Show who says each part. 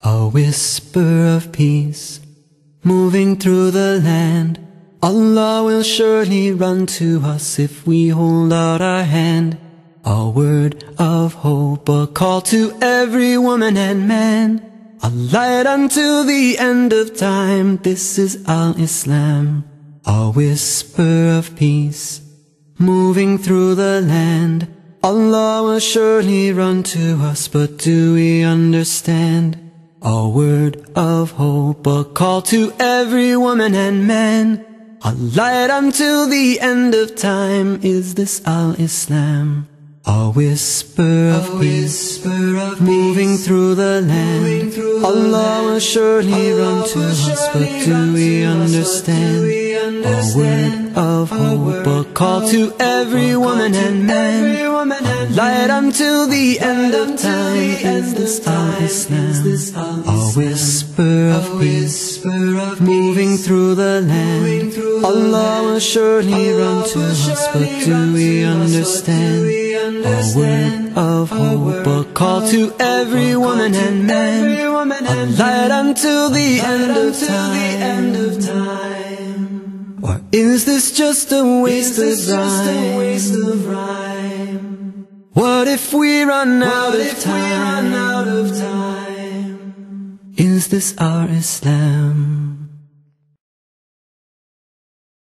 Speaker 1: A whisper of peace moving through the land. Allah will surely run to us if we hold out our hand. A word of hope, a call to every woman and man. A light until the end of time. This is Al-Islam. A whisper of peace moving through the land. Allah will surely run to us, but do we understand? A word of hope, a call to every woman and man. A light until the end of time. Is this Al-Islam? A whisper of peace moving through the land. Allah will surely run to us, but do we understand? A word of hope, a call to every woman and man. A light until the end of time. Is this Al-Islam? A whisper of peace moving through the land. Allah will surely run to us, but do we understand? A word of hope, a call to every woman and man. A light until the end of time. Or is this just a waste of rhyme? What if we run out of time? Is this our Islam?